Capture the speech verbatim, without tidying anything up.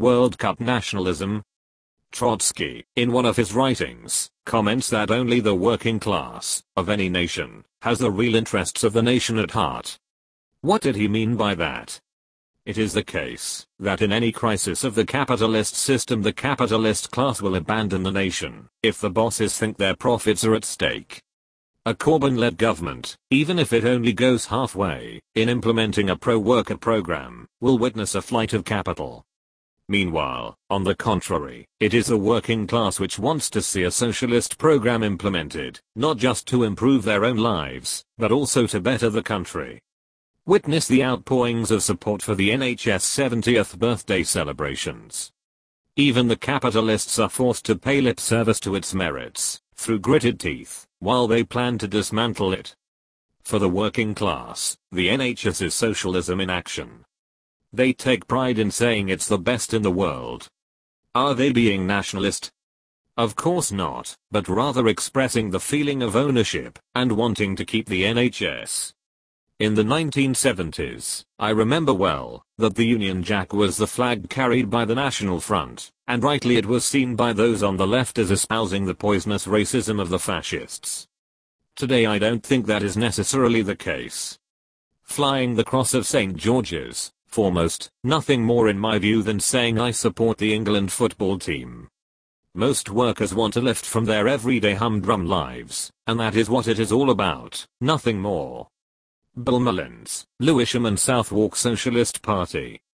World Cup nationalism? Trotsky, in one of his writings, comments that only the working class, of any nation, has the real interests of the nation at heart. What did he mean by that? It is the case that in any crisis of the capitalist system the capitalist class will abandon the nation if the bosses think their profits are at stake. A Corbyn-led government, even if it only goes halfway in implementing a pro-worker program, will witness a flight of capital. Meanwhile, on the contrary, it is the working class which wants to see a socialist program implemented, not just to improve their own lives, but also to better the country. Witness the outpourings of support for the N H S seventieth birthday celebrations. Even the capitalists are forced to pay lip service to its merits, through gritted teeth, while they plan to dismantle it. For the working class, the N H S is socialism in action. They take pride in saying it's the best in the world. Are they being nationalist? Of course not, but rather expressing the feeling of ownership and wanting to keep the N H S. In the nineteen seventies, I remember well, that the Union Jack was the flag carried by the National Front, and rightly it was seen by those on the left as espousing the poisonous racism of the fascists. Today I don't think that is necessarily the case. Flying the cross of Saint George's, foremost, nothing more in my view than saying I support the England football team. Most workers want a lift from their everyday humdrum lives, and that is what it is all about, nothing more. Bill Mullins, Lewisham and Southwark Socialist Party.